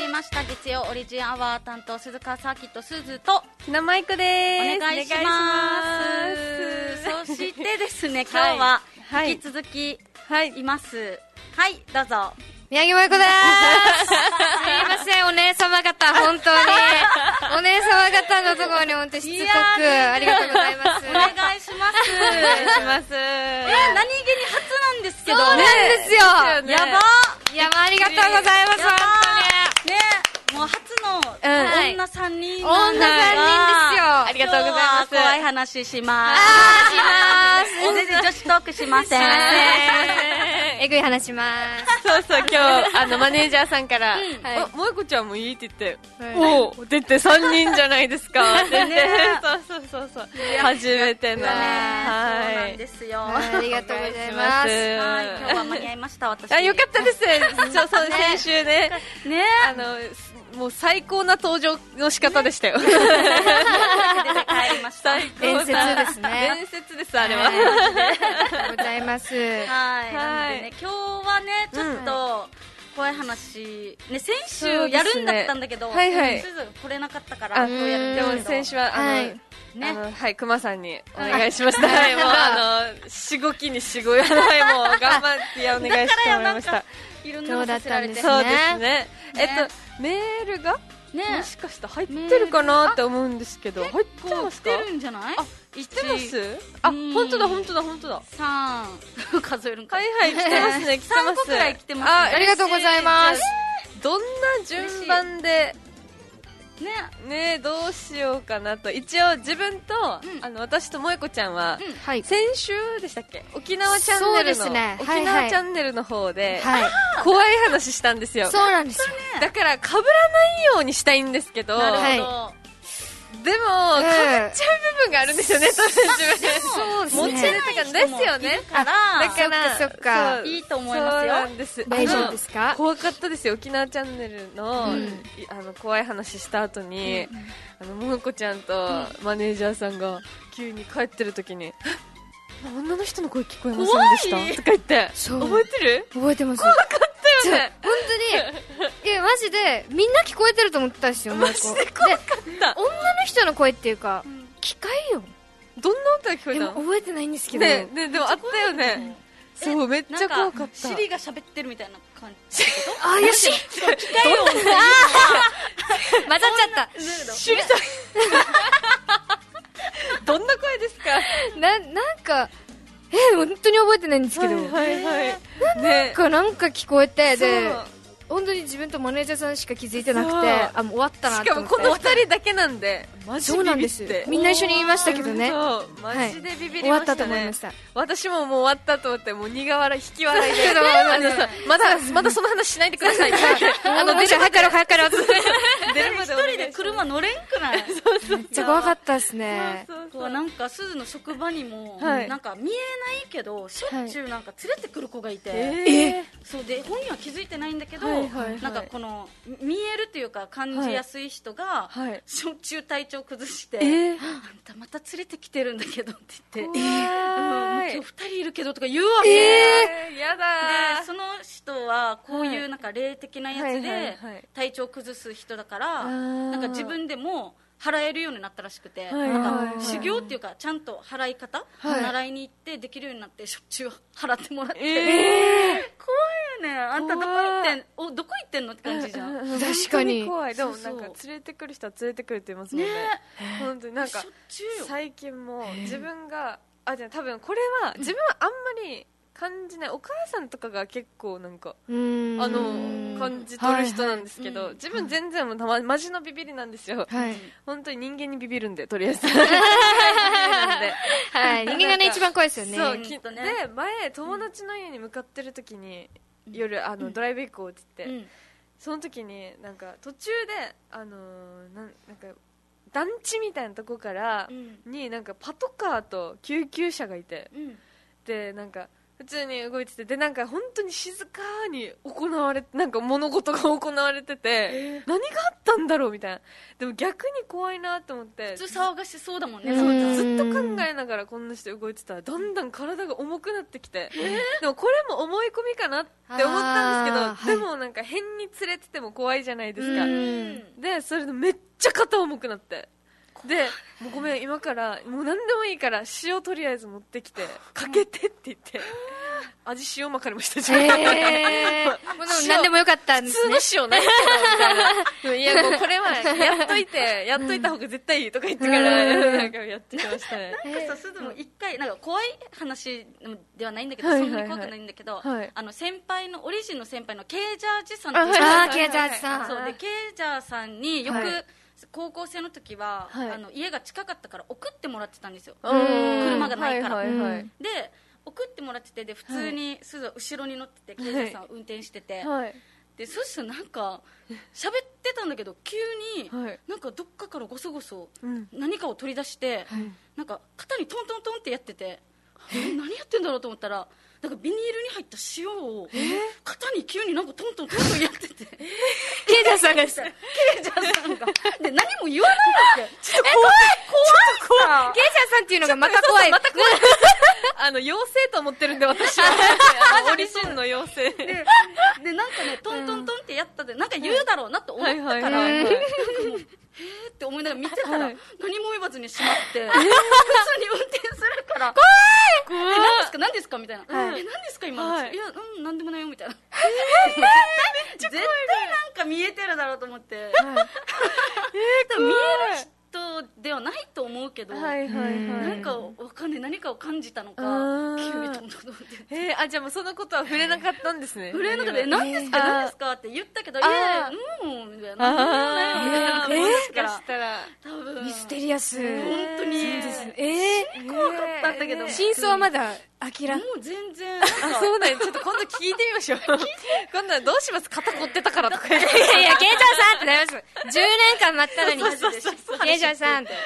りました月曜オリジンアワー担当鈴川サーキットすずとひなまいくです。 お願いします。そしてですね、今日は引き続きいます。はい、どうぞ。 宮城舞子でーす。すいません、お姉様方、本当に。お姉様方のところに本当にしつこく、ありがとうございます。 お願いします。 お願いします。 何気に初なんですけど。 そうなんですよ。 やば。 やば、ありがとうございます、本当に。 ね、もう初の女3人女3人ですよ。 ありがとうございます。 怖い話します。 します。 全然女子トークしません。 えぐい話します。 そうそう、今日マネージャーさんから萌子ちゃんもいいって言って、おお出て3人じゃないですかって言って、そう初めての、 そうなんですよ。 ありがとうございます。 今日は間に合いました。私よかったです。先週ね、もう最高な登場の仕方でしたよ。 伝説ですね。 伝説です、あれは。 ありがとうございます。 はい。なのでね、今日はね、ちょっと怖い話、ね、先週やるんだったんだけど、すず来れなかったから、今日やるんですけど。 でも先週は、熊さんにお願いしました。はい、もう、しごきにしごやない、もう、頑張ってお願いしてもらいました。 いろんなのさせられて。 そうですね。メールがもしかして入ってるかなって思うんですけど、入ってますか？ 来てるんじゃない？ 来てます？本当だ。 3数えるんか。 はい、来てますね。 3個くらい来てます。 ありがとうございます。 どんな順番でね、どうしようかなと。一応自分と私と萌子ちゃんは先週でしたっけ、沖縄チャンネルの沖縄チャンネルの方で怖い話したんですよ。 そうなんですよ。 だから被らないようにしたいんですけど、でも被っちゃう部分があるんですよね。自分そうですね。持ちない人もいるから、 だからそっか、 いいと思いますよ。 大丈夫ですか？ 怖かったですよ。沖縄チャンネルの怖い話した後に萌子ちゃんとマネージャーさんが急に帰ってる時に女の人の声聞こえませんでしたとか言って、覚えてる？ 覚えてます。 怖かったよね。 本当にマジでみんな聞こえてると思ったんですよ。 マジで怖かった。 女の人の声っていうか機械よ。 どんな音が聞こえたの？ 覚えてないんですけどね、でもあったよね。そう、めっちゃ怖かった。 シリが喋ってるみたいな感じ。 よし、 機械音混ざっちゃった。 シリさんどんな声ですか？ なんか本当に覚えてないんですけど、なんか聞こえて、で本当に自分とマネージャーさんしか気づいてなくて、もう終わったなと思って。 しかもこの2人だけなんで、マジビビって。 みんな一緒に言いましたけどね。 マジでビビりましたね。 終わったと思いました。 私ももう終わったと思って、もう苦笑い、引き笑いで。まだその話しないでください。 早かろ。 一人で車乗れんくない？ めっちゃ怖かったですね。 なんか鈴の職場にもなんか見えないけどしょっちゅうなんか連れてくる子がいて、そうで本人は気づいてないんだけど、なんかこの見えるというか感じやすい人がしょっちゅう体調崩して、あんたまた連れてきてるんだけどって言って、もう今日2人いるけどとか言うわけ。 やだ。 でその人はこういうなんか霊的なやつで体調崩す人だから、なんか自分でも払えるようになったらしくて、なんか修行っていうかちゃんと払い方習いに行ってできるようになってしょっちゅう払ってもらって、怖いよね。あんたどこ行ってんのって感じじゃん。 確かに怖い。でもなんか連れてくる人は連れてくるって言いますもんね。本当になんか最近も自分がじゃあ多分これは自分はあんまり感じない。お母さんとかが結構なんか感じ取る人なんですけど、自分全然マジのビビりなんですよ。本当に人間にビビるんで、とりあえず。人間がね一番怖いですよね。 そうきっとね。で前友達の家に向かってる時に夜ドライブ行こうって言って、その時になんか途中でなんか団地みたいなとこからになんかパトカーと救急車がいて、でなんか普通に動いてて、でなんか本当に静かに行われて、なんか物事が行われてて、何があったんだろうみたいな。でも逆に怖いなと思って、 普通騒がしそうだもんね。 ずっと考えながらこんなして動いてたらだんだん体が重くなってきて、でもこれも思い込みかなって思ったんですけど、でもなんか変に連れてても怖いじゃないですか。でそれでめっちゃ肩重くなって、でもうごめん、今からもう何でもいいから塩とりあえず持ってきてかけてって言って味塩まかりました。もう何でもよかったんですね。 普通の塩ないけどみたいな。でもいやもうこれはやっといた方が絶対いいとか言ってからなんかやってきましたね。 なんかさ、すずも一回なんか怖い話ではないんだけど、そんなに怖くないんだけど、先輩のオリジンの先輩のケイジャージさんっていう、 ケイジャージさん、 そうでケイジャーさんによく高校生の時は、家が近かったから送ってもらってたんですよ、車がないから。で送ってもらってて、で普通にすず後ろに乗ってて、ケイジャーさん運転してて、でそしたらなんか喋ってたんだけど、急になんかどっかからごそごそ何かを取り出して、なんか肩にトントントンってやってて、何やってんだろうと思ったら、なんかビニールに入った塩を肩に急になんかトントントントンやってて、ケイジャーさんがした。ケイジャーさんがで何も言わないわけ。ちょっと怖い。ケイジャーさんっていうのがまた怖い。 妖精と思ってるんで私はオリジンの妖精でなんかねトントントンってやったで、なんか言うだろうなと思ったから、なんかもうって思いながら見てたら、何も言わずにしまって、普通に運転するから怖い。何ですかみたいな、何ですか今の、いや何でもないよみたいな。絶対なんか見えてるだろうと思って、見える人ではないと思うけど、なんかわかんない、何かを感じたのか、急にトントントンって。 じゃあもうそのことは触れなかったんですね。 触れなかった。何ですか何ですかって言ったけど、いやみたいな、何でもないよみたいな。もしかしたら多分ミステリアス、 本当に怖かったんだけど、 真相はまだ明らもう全然そうだよ。ちょっと今度聞いてみましょう。今度はどうします、肩凝ってたからとか言って。 いやケイジャーさんってなります。10年間待ったのにケイジャーさんって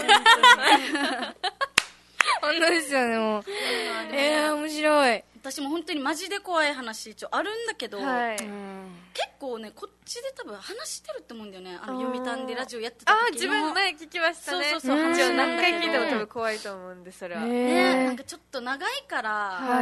本当ですよね。もう面白い。 私も本当にマジで怖い話一応あるんだけど、結構ねこっちで多分話してると思うんだよね。読谷でラジオやってた時の。 自分前聞きましたね。 そう何回聞いても多分怖いと思うんで、それはなんかちょっと長いから、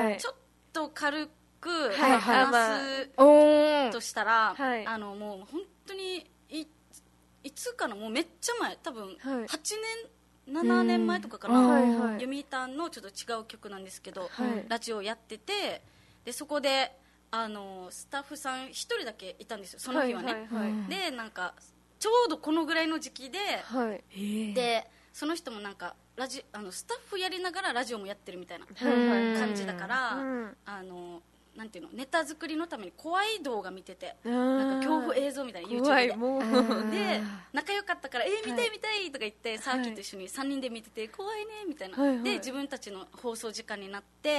ちょっと軽く話すとしたら、もう本当にいつかのもうめっちゃ前、多分8年7年前とかかな、読谷のちょっと違う曲なんですけど、ラジオやってて、でそこでスタッフさん1人だけいたんですよ、その日はね。でなんかちょうどこのぐらいの時期で、でその人もなんかスタッフやりながらラジオもやってるみたいな感じだから、なんていうの、ネタ作りのために怖い動画見てて、なんか恐怖映像みたいな YouTube でで仲良かったから見たい見たいとか言って、サーキッと一緒に3人で見てて怖いねみたいな、で自分たちの放送時間になって、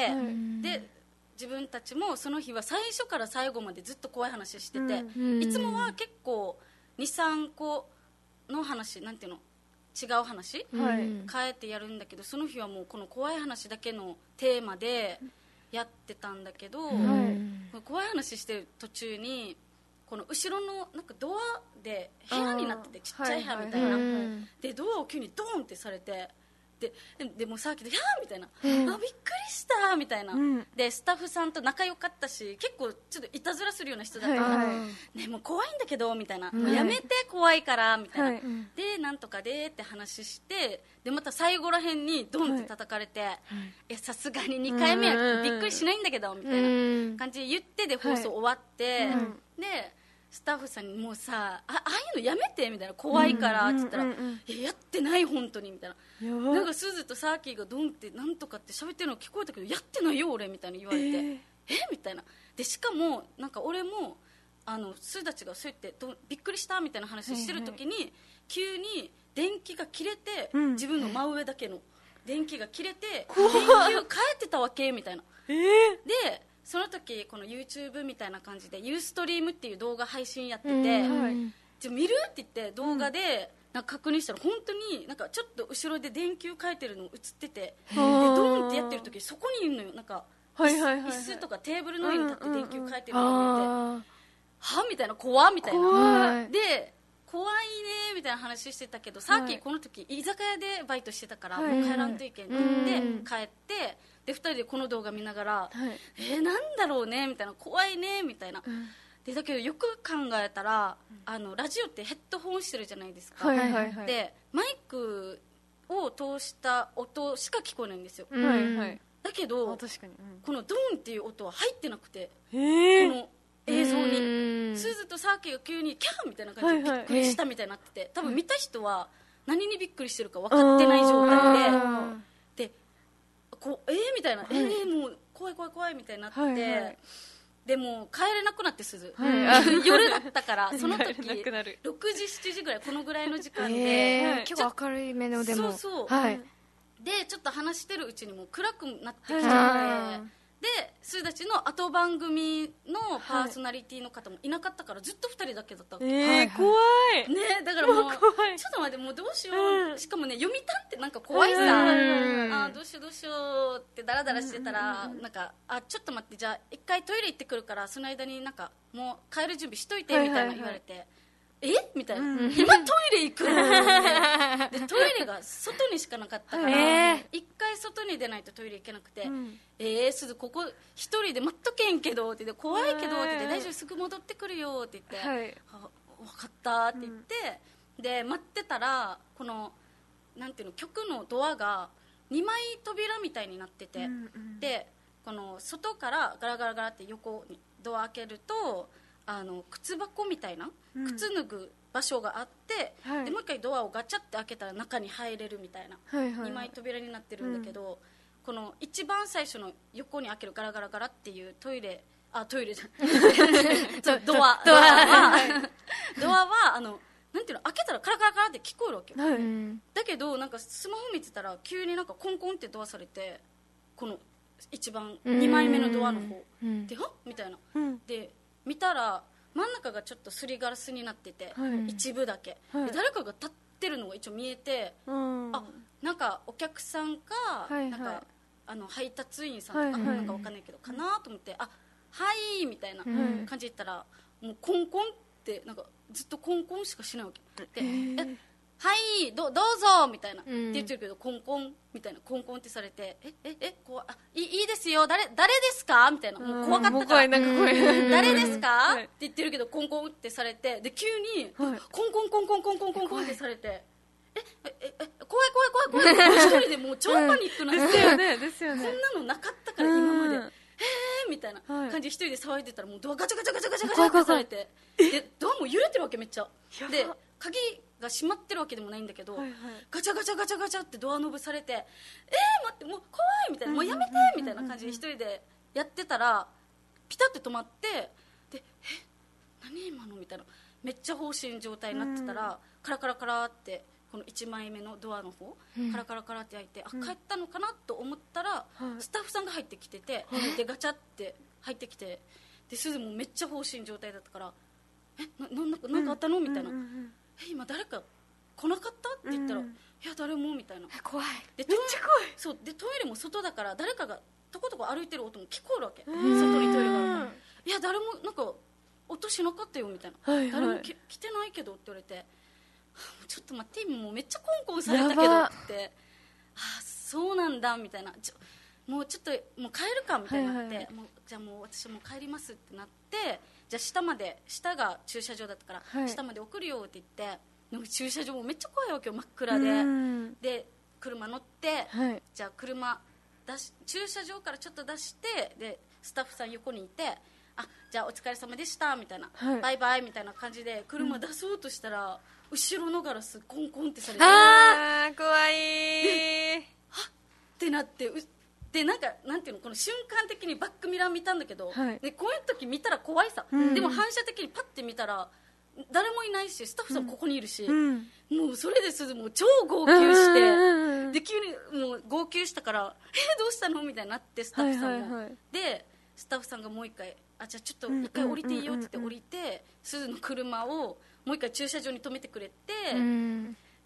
で自分たちもその日は最初から最後までずっと怖い話してて、いつもは結構 2,3 個の話、なんていうの、違う話、変えてやるんだけど、その日はもうこの怖い話だけのテーマでやってたんだけど、怖い話してる途中にこの後ろのなんかドアで部屋になってて、ちっちゃい部屋みたいな、でドアを急にドーンってされて、でもうサーキット「やー!」みたいな「びっくりした!」みたいな、でスタッフさんと仲良かったし、結構ちょっといたずらするような人だったから「ねもう怖いんだけど」みたいな「もうやめて怖いから」みたいな、でなんとかでって話して、でまた最後らへんにドンって叩かれて「さすがに2回目はびっくりしないんだけど」みたいな感じで言って、で放送終わって、でスタッフさんにもうさああいうのやめてみたいな、怖いからって言ったら、やってない本当にみたいな、なんかスズとサーキーがドンってなんとかって喋ってるの聞こえたけど、やってないよ俺みたいな言われて、みたいな。でしかもなんか俺もスズたちがそうやってびっくりしたみたいな話してる時に、急に電気が切れて、自分の真上だけの電気が切れて、電球変えてたわけみたいな。でその時この YouTube みたいな感じでユーストリームっていう動画配信やってて、じゃ見るって言って動画でなんか確認したら、本当になんかちょっと後ろで電球変えてるの映ってて、でドーンってやってる時そこにいるのよ、なんか椅子とかテーブルの上に立って電球変えてる人がいて、はみたいな、怖みたいな。で怖いねみたいな話してたけど、さっきこの時居酒屋でバイトしてたから、もう帰らんといけんって言って帰って、で2人でこの動画見ながら、なんだろうねみたいな、怖いねみたいな、でだけどよく考えたら、ラジオってヘッドホンしてるじゃないですか、でマイクを通した音しか聞こえないんですよ、だけど確かに、 このドーンっていう音は入ってなくて、この映像にスズとサーキが急にキャーみたいな感じでびっくりしたみたいになってて、多分見た人は何にびっくりしてるか分かってない状態で、こうみたいな、もう怖い怖い怖いみたいになって、でも帰れなくなって、すず、夜だったからその時6時7時ぐらい、このぐらいの時間で、 結構明るい目のでも、 でちょっと話してるうちにもう暗くなってきちゃって、でスーたちの後番組のパーソナリティの方もいなかったから、ずっと2人だけだったわけ、 怖いね、だからもうちょっと待って、もうどうしよう、しかもね、読谷ってなんか怖いさ、どうしようどうしようってダラダラしてたら、なんかちょっと待って、じゃあ一回トイレ行ってくるから、その間になんかもう帰る準備しといてみたいな言われて、みたいな、今トイレ行くのでトイレが外にしかなかったから、一回外に出ないとトイレ行けなくて、すずここ一人で待っとけんけどって言って、怖いけどって言って、大丈夫、すぐ戻ってくるよって言って、分かったって言って、で待ってたら、このなんていうの、局のドアが2枚扉みたいになってて、でこの外からガラガラガラって横にドア開けると、靴箱みたいな、靴脱ぐ場所があって、でもう一回ドアをガチャって開けたら中に入れるみたいな、2枚扉になってるんだけど、この一番最初の横に開けるガラガラガラっていうトイレじゃんドアはなんていうの、開けたらカラカラカラって聞こえるわけよ、だけどなんかスマホ見てたら急になんかコンコンってドアされて、この一番2枚目のドアの方で、はっみたいな、で見たら真ん中がちょっとすりガラスになってて、一部だけ、で誰かが立ってるのが一応見えて、なんかお客さんか、なんか配達員さんとか、なんかわかんないけどかなと思って、はいみたいな感じで言ったら、もうコンコンってなんかずっとコンコンしかしないわけで、はいどうぞみたいな、って言ってるけど、コンコンみたいな、コンコンってされて、いいですよ、誰ですかみたいな、もう怖かったから、誰ですかって言ってるけど、コンコンってされて、で急にコンコンコンコンコンコンコンコンってされて、怖い怖い怖い怖い、一人でもう超パニックなんですよね、こんなのなかったから今まで、みたいな感じで一人で騒いでたら、もうドアガチャガチャガチャガチャガチャってされて、でドアも揺れてるわけ、めっちゃで、鍵が閉まってるわけでもないんだけど、ガチャガチャガチャガチャってドアノブされて、待って、もう怖いみたいな、もうやめてみたいな感じで一人でやってたら、ピタッて止まって、で何今のみたいな、めっちゃ放心状態になってたら、カラカラカラってこの1枚目のドアの方、カラカラカラって開いて、帰ったのかなと思ったら、スタッフさんが入ってきてて、でガチャって入ってきて、で鈴もめっちゃ放心状態だったから、なんかあったのみたいな、今誰か来なかったって言ったら、いや誰もみたいな、 怖い、 めっちゃ怖い、そうでトイレも外だから誰かがとことこ歩いてる音も聞こえるわけ、外にトイレがあるから、いや誰もなんか音しなかったよみたいな、誰も来てないけどって言われて、ちょっと待って、今もうめっちゃコンコンされたけどって、そうなんだみたいな、もうちょっともう帰るかみたいになって、じゃあもう私もう帰りますってなって、じゃあ下が駐車場だったから、下まで送るよって言って、なんか駐車場もめっちゃ怖いわけよ、真っ暗で、で車乗って、じゃあ車駐車場からちょっと出して、でスタッフさん横にいて、じゃあお疲れ様でしたみたいな、バイバイみたいな感じで車出そうとしたら、後ろのガラスコンコンってされて、 怖いはっってなって、でなんていうの、この瞬間的にバックミラー見たんだけど、でこういう時見たら怖いさ、でも反射的にパッて見たら誰もいないし、スタッフさんここにいるし、もうそれで鈴も超号泣して、で急にもう号泣したから、どうしたのみたいになって、スタッフさんも、でスタッフさんがもう一回、じゃあちょっと一回降りていいよって言って降りて、鈴の車をもう一回駐車場に止めてくれて、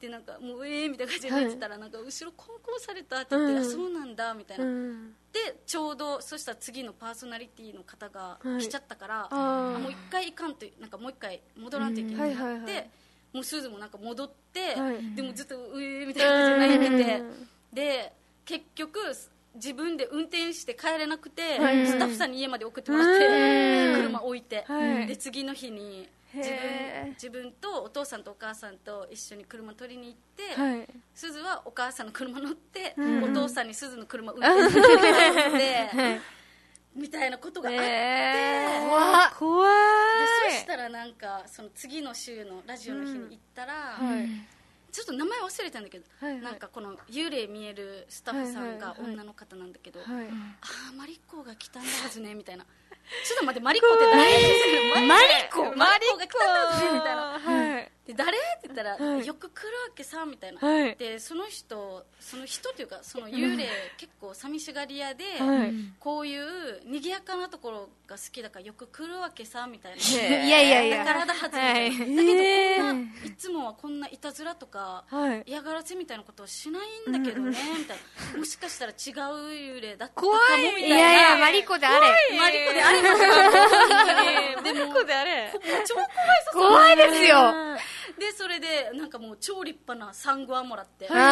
でなんかもうみたいな感じで寝てたら、なんか後ろコンコンされたって言って、あそうなんだみたいな、でちょうどそしたら次のパーソナリティの方が来ちゃったから、もう一回行かんと、なんかもう一回戻らんといけないってなって、もうすずもなんか戻って、でもずっとみたいな感じで泣いてて、で結局自分で運転して帰れなくて、スタッフさんに家まで送ってもらって、車置いて、で次の日に自分とお父さんとお母さんと一緒に車取りに行って、すずはお母さんの車乗って、お父さんにすずの車運転してもらってみたいなことがあって、 怖い。 でそしたらなんかその次の週のラジオの日に行ったら、ちょっと名前忘れたんだけど、なんかこの幽霊見えるスタッフさんが女の方なんだけど、ああマリコが来たんだはずねみたいな、ちょっと待ってマリコって誰？マリコが来たんだはずねみたいな、で誰って言ったら、よく来るわけさみたいな、でその人というかその幽霊結構寂しがり屋で、こういう賑やかなところが好きだからよく来るわけさみたいな、 いやだからだはずみたいな、だけどこんないつもはこんないたずらとか嫌がらせみたいなことをしないんだけどねみたいな、もしかしたら違う幽霊だったかもみたいな、 いやマリコであれ、 マリコであれましたでもマリコであれ、 超怖いですよ。 でそれでなんかもう超立派なサンゴアもらって置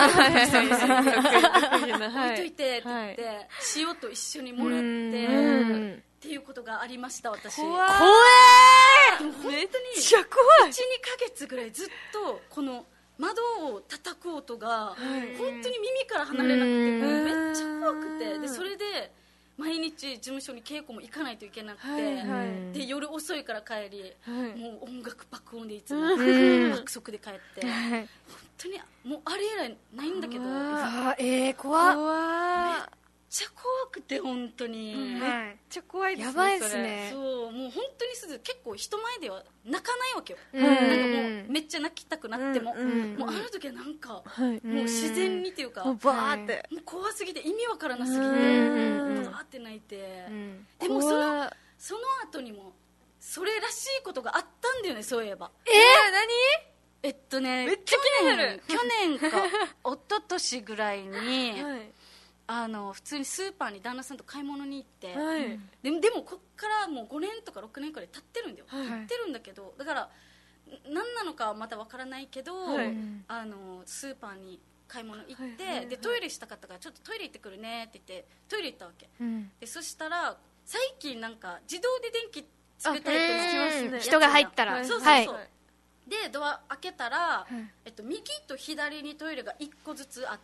いといてって言って塩と一緒にもらってっていうことがありました。私怖い。 でも本当にめっちゃ怖い。 1,2 ヶ月ぐらいずっとこの窓を叩く音が本当に耳から離れなくて、もうめっちゃ怖くて、でそれで毎日事務所に稽古も行かないといけなくて、で夜遅いから帰り、もう音楽爆音でいつも爆速で帰って、本当にもうあれ以来ないんだけど、 怖っ、 めっちゃ怖くて本当に、 めっちゃ怖いですね。 やばいですね。 そうもう本当にすず結構人前では泣かないわけよ、なんかもうめっちゃ泣きたくなっても、もうあの時はなんか、もう自然にっていうかもうバーってもう怖すぎて意味わからなすぎてバーって泣いて、でもその後にもそれらしいことがあったんだよね、そういえば。 何？ めっちゃ気になる。去年か一昨年ぐらいに、普通にスーパーに旦那さんと買い物に行って、でもこっからもう5年とか6年くらい経ってるんだよ、経ってるんだけど、だから何なのかはまたわからないけど、スーパーに買い物行って、でトイレしたかったからちょっとトイレ行ってくるねって言ってトイレ行ったわけ、でそしたら最近なんか自動で電気つけたりっての人が入ったら、 そうでドア開けたら、右と左にトイレが1個ずつあって、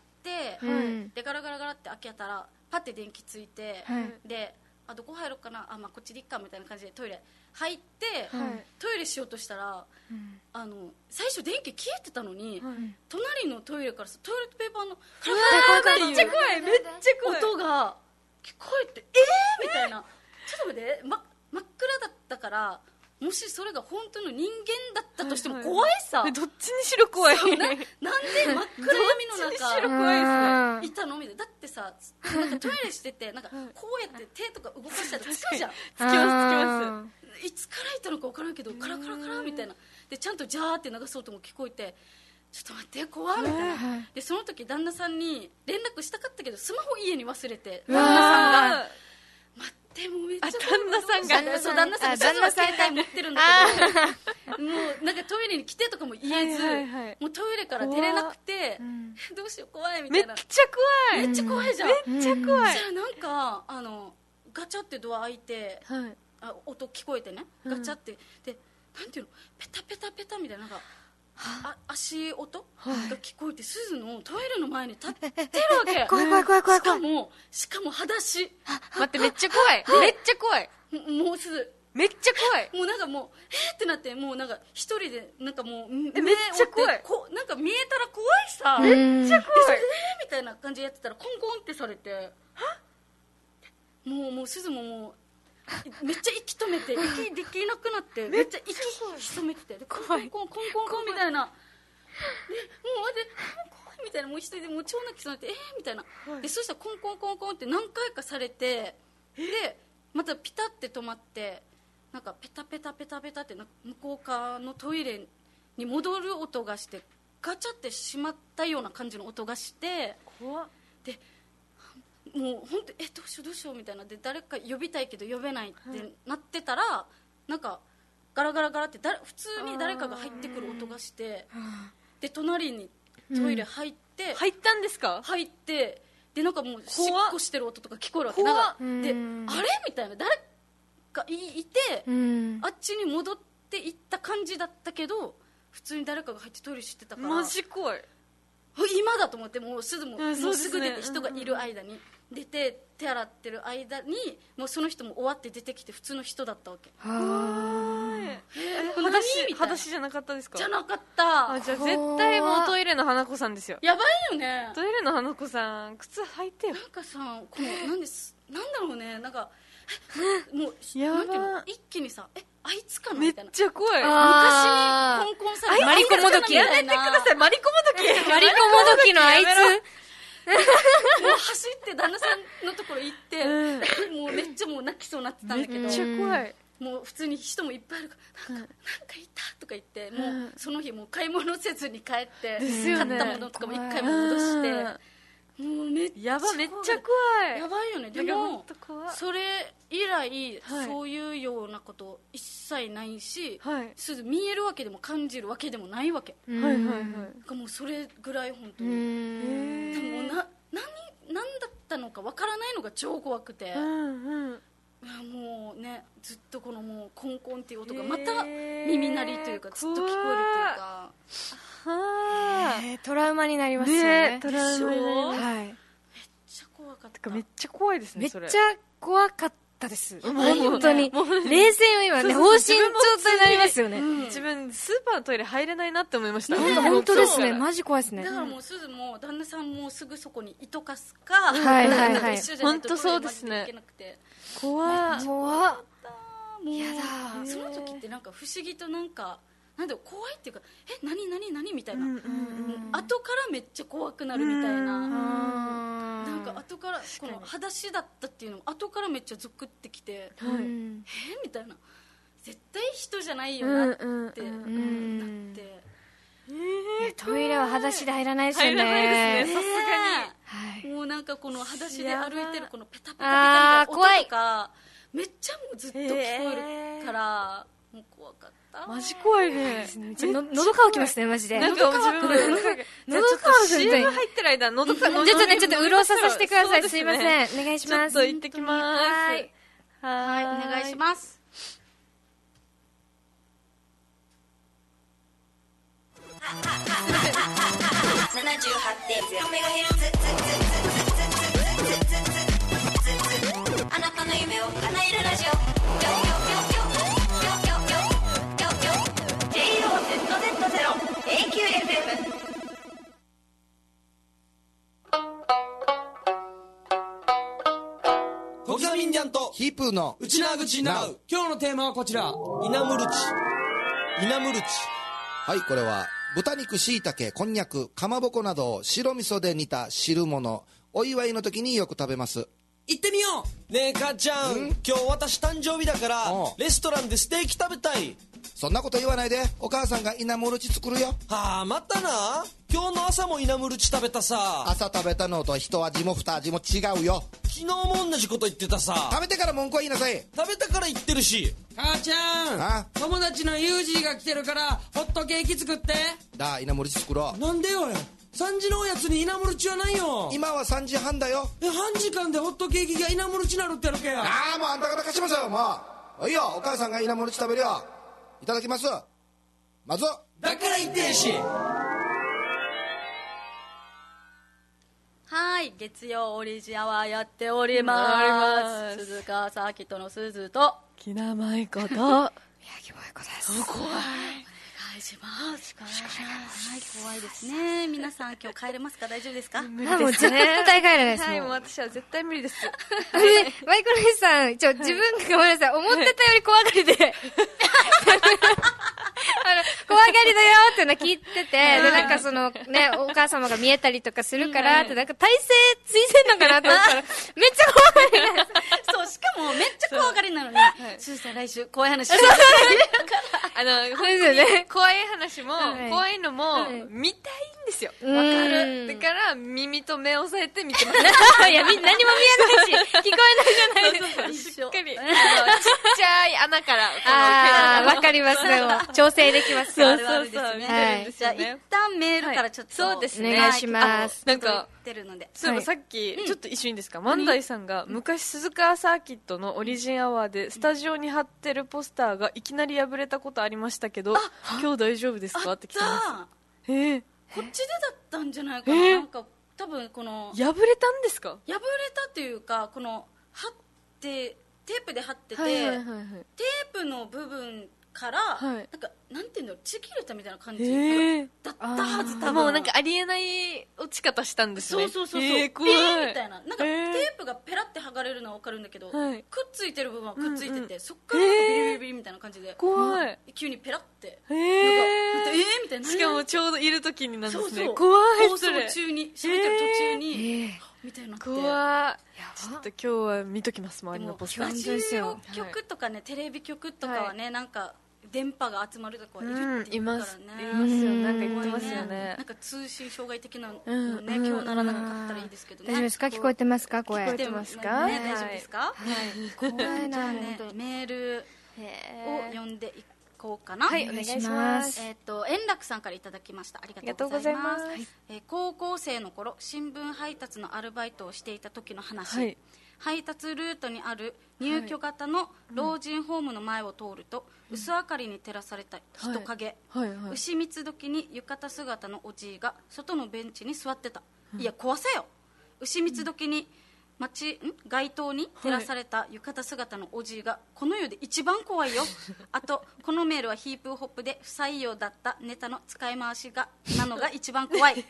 でガラガラガラって開けたらパッて電気ついて、でどこ入ろうかな、まあ、こっちでいっかみたいな感じでトイレ入って、トイレしようとしたら、最初電気消えてたのに、隣のトイレからトイレットペーパーのカラカラカラっていうめっちゃ怖い、めっちゃ怖い音が聞こえて、みたいな、ちょっと待って、真っ暗だったから、もしそれが本当の人間だったとしても怖いさ、 どっちにしろ怖い。 なんで真っ暗闇の中いたのみたいな。だってさ、なんかトイレしててなんかこうやって手とか動かしたらつくじゃん。 つきます。 いつからいたのか分からんけどカラカラカラみたいなで、ちゃんとジャーって流す音も聞こえて、ちょっと待って怖いみたいな、でその時旦那さんに連絡したかったけどスマホ家に忘れて、旦那さんが待ってもうめっちゃ旦那さんがそう旦那さんが携帯持ってるんだけどもうなんかトイレに来てとかも言えず、もうトイレから出れなくて、どうしよう怖いみたいな、 めっちゃ怖い、 めっちゃ怖いじゃん、 めっちゃ怖い。 そしたらなんかガチャってドア開いて、音聞こえてね、ガチャってでなんていうの、ペタペタペタみたいな、なんか足音が聞こえて、すずのトイレの前に立ってるわけ。 怖い。 しかも裸足。 待って、めっちゃ怖い、めっちゃ怖い、 もうすずめっちゃ怖い。 もうなんかもうってなって、もうなんか一人でなんかもうめっちゃ怖い、 なんか見えたら怖いさ、 めっちゃ怖いみたいな感じでやってたらコンコンってされて、もうすずももうめっちゃ息止めて息できなくなってめっちゃ息潜めてて、でコンコンコンコンコンみたいな、でもう待って怖いみたいな、もう一人でもう超泣きそうになってみたいな、でそしたらコンコンコンコンって何回かされて、でまたピタって止まって、なんかペタペタペタペタって向こう側のトイレに戻る音がして、 ガチャってしまったような感じの音がして、 怖っ。 でもう本当どうしようどうしようみたいなで、誰か呼びたいけど呼べないってなってたら、なんかガラガラガラって普通に誰かが入ってくる音がして、で隣にトイレ入って、 入ったんですか？ 入ってでなんかもうしっこしてる音とか聞こえるわけなんかで、あれみたいな、誰かいて、あっちに戻っていった感じだったけど、普通に誰かが入ってトイレしてたから、 マジ怖い。 今だと思って、もうすぐもうすぐ出て、人がいる間に出て手洗ってる間にもうその人も終わって出てきて普通の人だったわけ。 裸足じゃなかったですか？ じゃなかった。 じゃあ絶対もうトイレの花子さんですよ。 やばいよね。 トイレの花子さん靴履いてよ。 なんかさ、このなんだろうね、なんかもうやばなんていうの、一気にさあいつかなめっみたいな。 ちゃ怖い。 昔にコンコンされたマリコもどきやめてください。マリコもどき。 マリコもどきのあいつ。 もう走って旦那さんのところ行って、もうめっちゃもう泣きそうになってたんだけど、 めっちゃ怖い。 もう普通に人もいっぱいいるからなんかいたとか言って、もうその日もう買い物せずに帰って、買ったものとかも一回も戻して、もうめっちゃ怖い。 めっちゃ怖い。 やばいよね。でもそれ以来、そういうようなこと一切ないし、すぐ見えるわけでも感じるわけでもないわけ。もうそれぐらい本当に。でも何だったのかわからないのが超怖くて。もうね、ずっとこのもうコンコンっていう音がまた耳鳴りというかずっと聞こえるというか、 トラウマになりますよね。 トラウマになります。 めっちゃ怖かった。 めっちゃ怖いですね。 めっちゃ怖かったです。本当に冷静を今ね、放心状態になりますよね。 自分スーパーのトイレ入れないなって思いました。 本当ですね。マジ怖いですね。 だからもうすずも旦那さんもすぐそこにいとかすか、 本当そうですね。怖っ。 やだ。その時ってなんか不思議となんかなんで怖いっていうか、何みたいな、後からめっちゃ怖くなるみたいな、なんか後からこの裸足だったっていうのも後からめっちゃゾクってきて、みたいな、絶対人じゃないよなってなって、 トイレは裸足で入らないですよね。 入らないですね、さすがに。もうなんかこの裸足で歩いてるこのペタペタペタみたいな音とかめっちゃもうずっと聞こえるから、もう怖かった。 マジ怖いね。 喉乾きますね、マジで。 なんか自分喉乾く。CM 入ってる間、喉乾く。 ちょっと潤させてください。すいません。お願いします。 ちょっと行ってきます。 はい、お願いします。 あなたの夢を叶えるラジオ。 小刻みにゃんとヒープーの内縄口なう。今日のテーマはこちら、イナムルチ。 はい、これは豚肉、椎茸、こんにゃく、かまぼこなどを白味噌で煮た汁物、お祝いの時によく食べます。 行ってみよう。ねえ母ちゃん、今日私誕生日だからレストランでステーキ食べたい。 そんなこと言わないで、お母さんがイナムルチ作るよ。 はあ、またな。今日の朝もイナムルチ食べたさ。 朝食べたのと一味も二味も違うよ。 昨日も同じこと言ってたさ。 食べてから文句は言いなさい。 食べたから言ってるし。 母ちゃん、友達のユージーが来てるからホットケーキ作って。 だ、イナムルチ作ろう。 なんでよ。3時のおやつにイナムルチはないよ。 今は3時半だよ。 半時間でホットケーキがイナムルチなるってやるけや。 ああ、もうあんた方貸しますよ、もう。おいよ、お母さんがイナムルチ食べるよ。いただきます。まずだから言ってんし。 はい、月曜オリジアワーやっております。鈴川サーキットの鈴と木名舞子と宮城萌子です。 怖い。お願いします。はい、怖いですね。皆さん今日帰れますか？大丈夫ですか？ もう絶対帰れないです。 はい、もう私は絶対無理です。 マイコ姉さん、自分がごめんなさい、思ってたより怖がりで。怖がりだよっての聞いてて、で、なんかそのね、お母様が見えたりとかするから、って、なんか体勢ついてんのかなと思ったら、めっちゃ怖がりなの。 そう、しかもめっちゃ怖がりなのに、スーさん来週怖い話してるから。 そうですよね。怖い話も、怖いのも、見たいんですよ。わかる。だから、耳と目を押さえて見てます。 いや、何も見えないし、聞こえないじゃないですか。 しっかり。ちっちゃい穴から。 わかりますよ。調整できます。 そうそうそう。じゃあ、一旦メールからちょっと。 そうですね。 お願いします。 なんか、そういえばさっき、ちょっと一緒にいいですか、万代さんが昔鈴鹿サーキットのオリジンアワーでスタジオに貼ってるポスターがいきなり破れたことありましたけど、今日大丈夫ですかって来てます。 こっちでだったんじゃないかな。なんか多分この破れたんですか？ 破れたっていうか、この貼ってテープで貼ってて、テープの部分から、なんかなんていうんだろう、ちぎれたみたいな感じだったはず。多分もうなんかありえない落ち方したんですね。 そう怖いみたいな。なんかテープがペラって剥がれるのは分かるんだけど、くっついてる部分はくっついてて、そっからビリビリビリみたいな感じで怖い、 急にペラってみたいな。 しかもちょうどいる時になんですね。 怖い。放送中に喋ってる途中にみたいなって。 怖い。ちょっと今日は見ときます、周りのポスター。 ラジオ局とかね、テレビ局とかはね、なんか電波が集まるとこはいるって言うからね。 いますよ。なんか言ってますよね。 なんか通信障害的なのね、今日ならなかったらいいですけどね。 大丈夫ですか？聞こえてますか？声。 聞こえてますか？ 大丈夫ですか？ 怖いな。 メールを読んでいこうかな。 はい、お願いします。 円楽さんからいただきました。ありがとうございます。高校生の頃、新聞配達のアルバイトをしていた時の話。配達ルートにある入居型の老人ホームの前を通ると、薄明かりに照らされた人影、牛三つ時に浴衣姿のおじいが外のベンチに座ってた。いや怖さよ。牛三つ時に街灯に照らされた浴衣姿のおじいがこの世で一番怖いよ。あとこのメールはヒープホップで不採用だったネタの使い回しなのが一番怖い。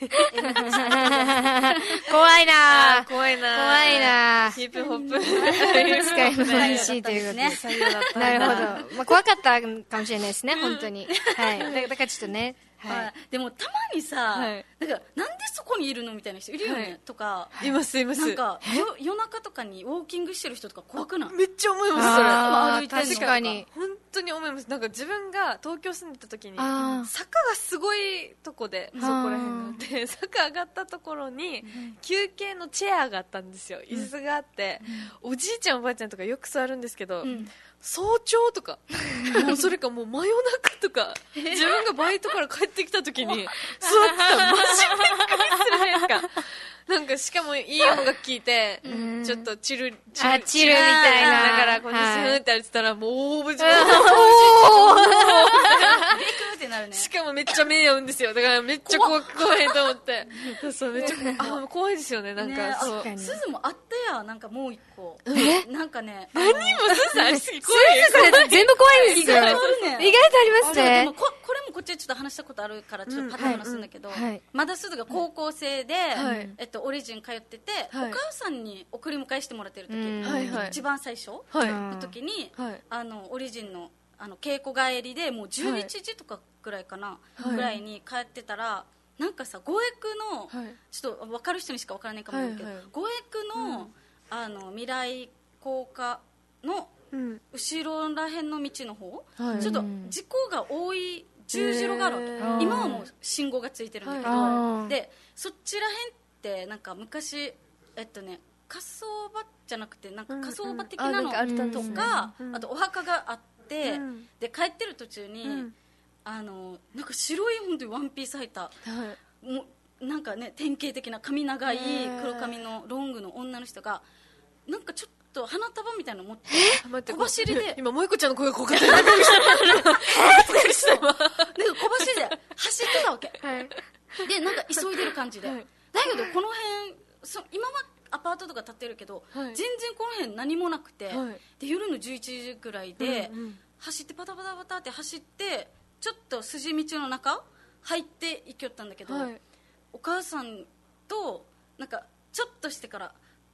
怖いな。 怖いな。 怖いな。 ヒープホップ使い回しということで。なるほど。怖かったかもしれないですね、本当に。はい。だからちょっとね。 でもたまにさ、なんでそこにいるのみたいな人いるよね、とか。 いますいます。 なんか夜中とかにウォーキングしてる人とか怖くない？ めっちゃ思います。 それ確かに本当に思います。なんか自分が東京住んでた時に坂がすごいとこで、そこら辺で坂上がったところに休憩のチェアがあったんですよ。椅子があって、おじいちゃんおばあちゃんとかよく座るんですけど、早朝とかもうそれかもう真夜中とか、自分がバイトから帰ってきた時に座ってたらマジびっくりするじゃないですか。なんかしかもいい音楽聴いて、ちょっとチルみたいな。だからこうスーってやってたらもう大ぶちしかもめっちゃ目合うんですよ。だからめっちゃ怖いと思って。そうめっちゃ怖いですよね。なんかそう。 鈴もあったや、なんかもう一個。なんかね。 何も鈴ありすぎ怖い。 全部怖いんですよ。意外とありますね。 これもこっちでちょっと話したことあるからちょっとパッと話すんだけど、まだ鈴が高校生でオリジン通ってて、お母さんに送り迎えしてもらってる時、一番最初の時にオリジンの稽古帰りでもう11時とかぐらいかな、ぐらいに帰ってたら、なんかさ、五駅のちょっと分かる人にしか分からないかもしれないけど、五駅の未来高架の後ろらへんの道の方、ちょっと事故が多い十字路があるわけ。今はもう信号がついてるんだけど、でそっちらへんってなんか昔火葬場じゃなくてなんか火葬場的なのとか、あとお墓があって、で帰ってる途中になんか白い本当にワンピース履いた、もうなんかね典型的な髪長い黒髪のロングの女の人がなんかちょっと花束みたいなの持って小走りで、 今萌子ちゃんの声が怖かった。なんか小走りで走ってたわけで、なんか急いでる感じで、だけどこの辺今はアパートとか建ってるけど、全然この辺何もなくて、で夜の11時ぐらいで走ってパタパタパタって走ってちょっと筋道の中入っていきよったんだけど、お母さんとなんかちょっとしてからさっき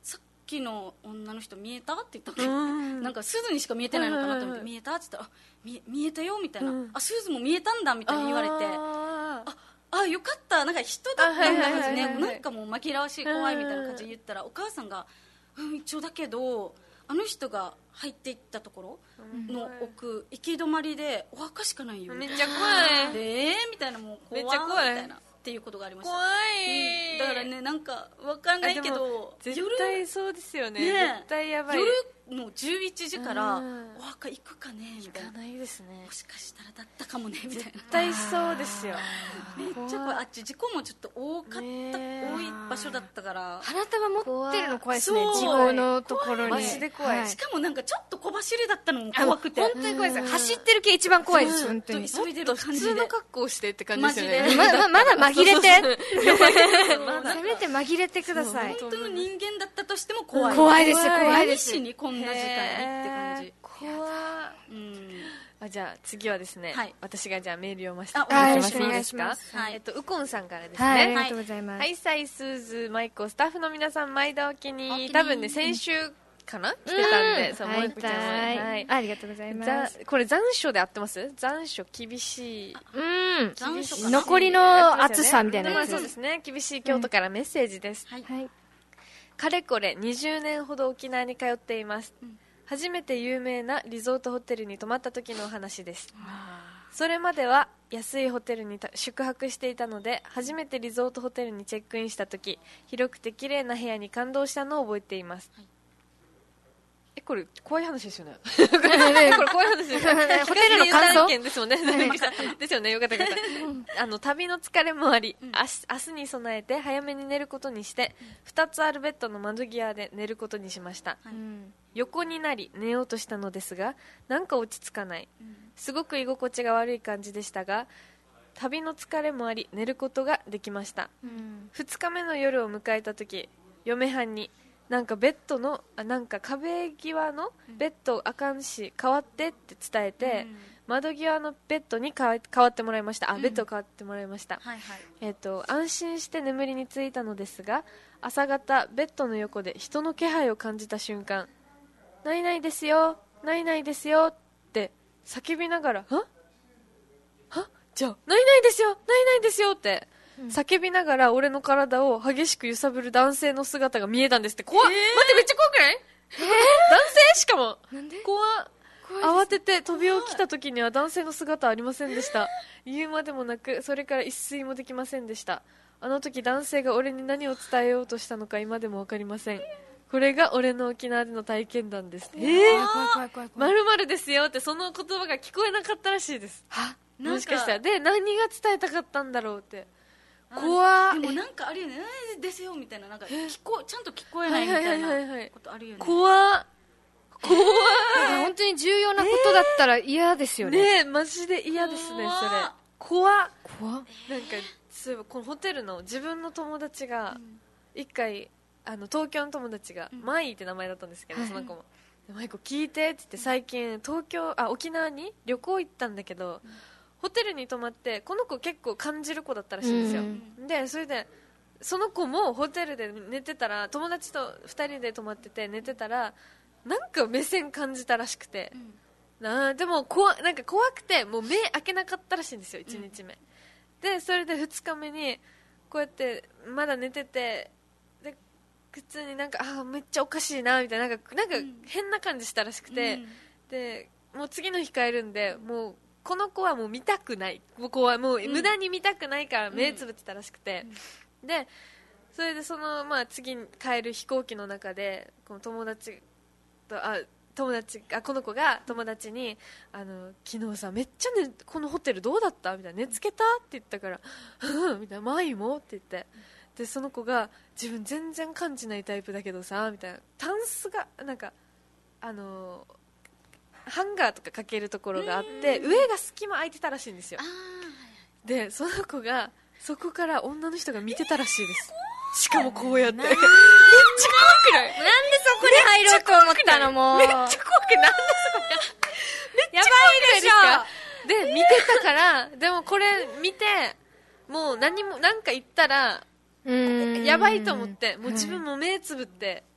きの女の人見えたって言ったの。なんか鈴にしか見えてないのかなと思って、見えたって言ったら、見えたよみたいな、あ、鈴も見えたんだみたいに言われて、あ、よかった、なんか人だったんだ感じね、なんかもう紛らわしい怖いみたいな感じで言ったら、お母さんが、一応だけどあの人が入っていったところの奥、行き止まりでお墓しかないよ、 めっちゃ怖いでみたいな、もう怖いめっちゃ怖いみたいなっていうことがありました。 怖い、 だからね、なんかわかんないけど、 絶対そうですよ ね、絶対やばい。 夜の11時からお墓行くかねみたいな、 行かないですね、 もしかしたらだったかもねみたいな、 絶対そうですよ。 めっちゃ怖い。あっち事故もちょっと多かった、多い場所だったから、 花束持ってるの怖いですね、 そう事故のところに。 マジで怖い、 しかもなんかちょっと小走りだったのも怖くて、 本当に怖いです。走ってる系一番怖いです、本当に。 急いでる感じで、 普通の格好してって感じですよね。 まだ紛れてせめて紛れてください。 本当の人間だったとしても怖い、 怖いです、怖いです。 何しにこんな時間にって感じ。 怖い。じゃあ次はですね、私がじゃあメール読ませていただきますか。ウコンさんからですね。 ありがとうございます。 はい、サイスーズマイコスタッフの皆さん、毎度お気に。多分ね、先週かな来てたんで、そう、もう一個ちゃんはありがとうございます。 これ残暑で合ってます？残暑厳しい。 残りの暑さみたいなやつ。 そうですね。厳しい京都からメッセージです。かれこれ20年ほど沖縄に通っています。初めて有名なリゾートホテルに泊まった時のお話です。それまでは安いホテルに宿泊していたので、初めてリゾートホテルにチェックインした時、広くて綺麗な部屋に感動したのを覚えています。これ怖い話ですよね。これ怖い話ですよね。 ホテルの感想ですもんね。ですよね。よかったよかった。旅の疲れもあり、明日に備えて早めに寝ることにして、2つあるベッドの窓際で寝ることにしました。横になり寝ようとしたのですが、なんか落ち着かない。すごく居心地が悪い感じでしたが、旅の疲れもあり寝ることができました。2日目の夜を迎えた時、嫁はんに、なんかベッドのなんか壁際のベッドあかんし変わってって伝えて、窓際のベッドに変わってもらいました。ベッド変わってもらいました。安心して眠りについたのですが、朝方ベッドの横で人の気配を感じた瞬間、ないないですよ、ないないですよって叫びながら、じゃあないないですよ、ないないですよって叫びながら俺の体を激しく揺さぶる男性の姿が見えたんですって。怖っ、待ってめっちゃ怖くない？男性しかもなんで？ 怖っ。慌てて飛び起きた時には男性の姿はありませんでした。言うまでもなく、それから一睡もできませんでした。あの時男性が俺に何を伝えようとしたのか今でも分かりません。これが俺の沖縄での体験談です。〇〇ですよって、その言葉が聞こえなかったらしいです。もしかしたらで何が伝えたかったんだろうって。怖っ。でもなんかあるよね、ですよみたいな、なんかちゃんと聞こえないみたいなことあるよね。 怖っ。 本当に重要なことだったら嫌ですよね。 ねえ、マジで嫌ですね、それ。怖っ。なんかそういえばこのホテルの自分の友達が一回東京の友達がマイって名前だったんですけど、その子もマイコ聞いてって言って、最近沖縄に旅行行ったんだけど、ホテルに泊まってこの子結構感じる子だったらしいんですよ。でそれでその子もホテルで寝てたら、友達と2人で泊まってて寝てたら、なんか目線感じたらしくて、でもなんか怖くてもう目開けなかったらしいんですよ、1日目。でそれで2日目にこうやってまだ寝てて、で普通になんかめっちゃおかしいなみたいな、なんか変な感じしたらしくて、でもう次の日帰るんで、もうこの子はもう見たくない、もう無駄に見たくないから目つぶってたらしくて、でそれで次に帰る飛行機の中でこの友達この子が友達に昨日さめっちゃ、このホテルどうだったみたいな、寝つけたって言ったからみたいな、マイもって言って、でその子が自分全然感じないタイプだけどさみたいな、タンスがなんかハンガーとかかけるところがあって、上が隙間空いてたらしいんですよ。でその子がそこから女の人が見てたらしいです。しかもこうやってめっちゃ怖くない？ なんでそこに入ろうと思ったの？もうめっちゃ怖くない？なんでそこにやばいでしょ。で見てたから、でもこれ見てもうなんか言ったらやばいと思って、もう自分も目つぶって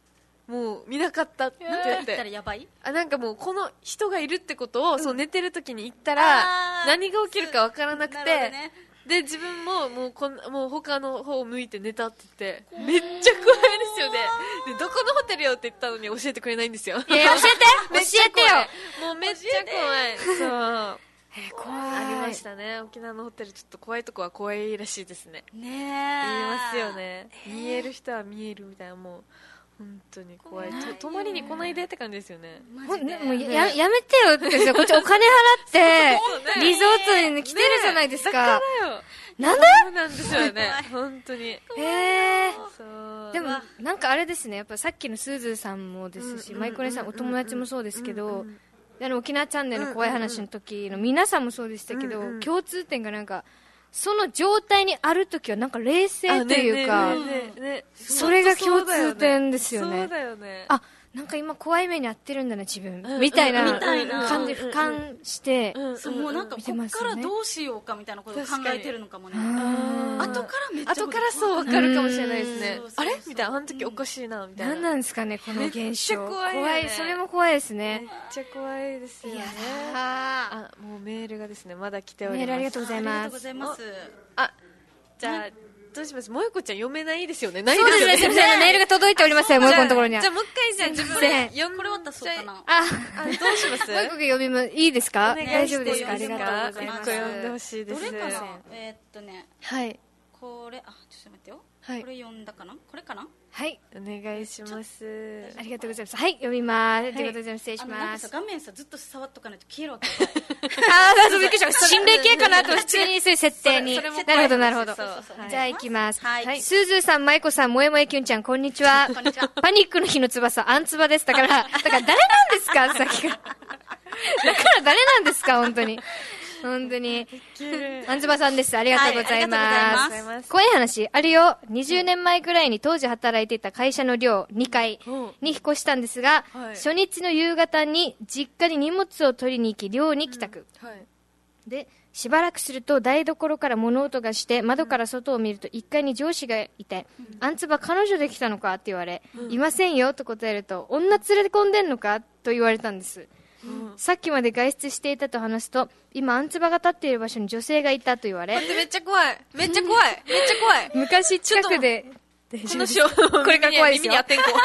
もう見なかったって言っ言ってたらやばい。 なんかもうこの人がいるってことを、そう寝てる時に言ったら何が起きるか分からなくて、ね、で自分ももう他の方を向いて寝たって言ってめっちゃ怖いですよね。でどこのホテルよって言ったのに教えてくれないんですよ。 いや教えてよもうめっちゃ怖い。そう怖いありましたね。沖縄のホテルちょっと怖いとこは怖いらしいですね。 ねえ言いますよね。見える人は見えるみたいな、もう本当に怖い。泊まりに来ないでって感じですよね。 もうやめてよってこっちお金払ってリゾートに来てるじゃないですか。 だからよ。 なんでそうなんですよね。本当に。そうでもなんかあれですね、やっぱさっきのスーズーさんもですし、マイコネさんお友達もそうですけど、沖縄チャンネルの怖い話の時の皆さんもそうでしたけど、共通点がなんかその状態にある時はなんか冷静というか、それが共通点ですよね。 そうだよね。 あ、なんか今怖い目に遭ってるんだな自分みたいな感じで俯瞰してそうもうなんかこっからどうしようかみたいなことを考えてるのかもね。後からめっちゃ後からそう分かるかもしれないですね。あれみたいな、あの時おかしいなみたいな。 何なんですかねこの現象。 めっちゃ怖いよね。 怖い、それも怖いですね。 めっちゃ怖いですよね。もうメールがですねまだ来ております。 メールありがとうございます。 ありがとうございます。 じゃあどうします？もよこちゃん読めないですよね。 ないですよね。そうですね。メールが届いておりますよ、もよこのところには。 じゃあもう一回じゃあ自分で読んこれ終わったらそうかな。 どうします？ もよこが読みます。いいですか？ 大丈夫ですか？ありがとうございます。 一個読んでほしいです。 どれかな？ はい。 これちょっと待ってよ。 はい。 これ読んだかな？これかな？ はい、 お願いします。 ありがとうございます。はい、読みます。ということで失礼します。 画面さずっと触っとかないと消えるわけ。 そうびっくりした。心霊系かなと普通にそういう設定に。なるほどなるほど。じゃあ行きます。はい。スーズーさん、マイコさん、もえもえきゅんちゃん、こんにちは。こんにちは。パニックの日の翼、アンツバです。だから誰なんですかさっきから。だから誰なんですか本当に。本当に。アンズバさんです。ありがとうございます。怖い話あるよ。20年前くらいに当時働いていた会社の寮2階に引っ越したんですが、初日の夕方に実家に荷物を取りに行き、寮に帰宅。で、しばらくすると台所から物音がして、窓から外を見ると1階に上司がいて、アンツバ彼女できたのかって言われ、いませんよと答えると、女連れ込んでんのかと言われたんです。さっきまで外出していたと話すと、今アンツバが立っている場所に女性がいたと言われ、 めっちゃ怖いめっちゃ怖いめっちゃ怖い。 昔近くでこれから怖いですよ。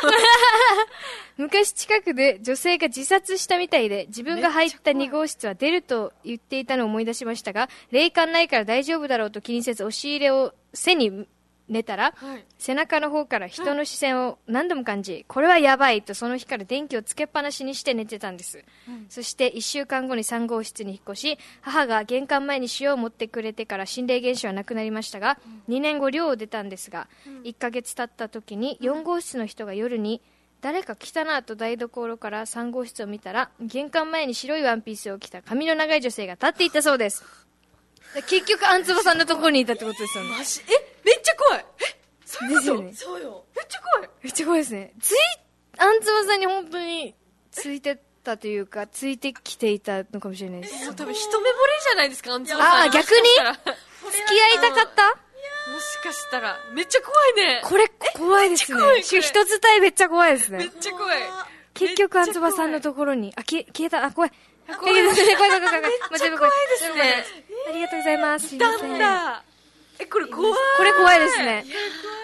昔近くで女性が自殺したみたいで、自分が入った2号室は出ると言っていたのを思い出しましたが、霊感ないから大丈夫だろうと気にせず押し入れを背に寝たら、背中の方から人の視線を何度も感じ、これはやばいとその日から電気をつけっぱなしにして寝てたんです。そして1週間後に3号室に引っ越し、母が玄関前に塩を持ってくれてから心霊現象はなくなりましたが、2年後寮を出たんですが、1ヶ月経った時に4号室の人が夜に、誰か来たなと台所から3号室を見たら、玄関前に白いワンピースを着た髪の長い女性が立っていたそうです。結局アンツバさんのところにいたってことですよね。 マジ？めっちゃ怖い。 ですよね。 そうよ。めっちゃ怖い。 めっちゃ怖いですね。アンツバさんに本当についてたというか、ついてきていたのかもしれないです。 多分一目惚れじゃないですか、アンツバさん。 逆に付き合いたかった？ もしかしたら。めっちゃ怖いね。 これ怖いですね。人伝いめっちゃ怖いですね。 めっちゃ怖い。 結局アンツバさんのところに、消えた。怖い。 怖いですね。 怖いですね。ありがとうございます。 なんだ。これ怖い。 これ怖いですね。 怖い。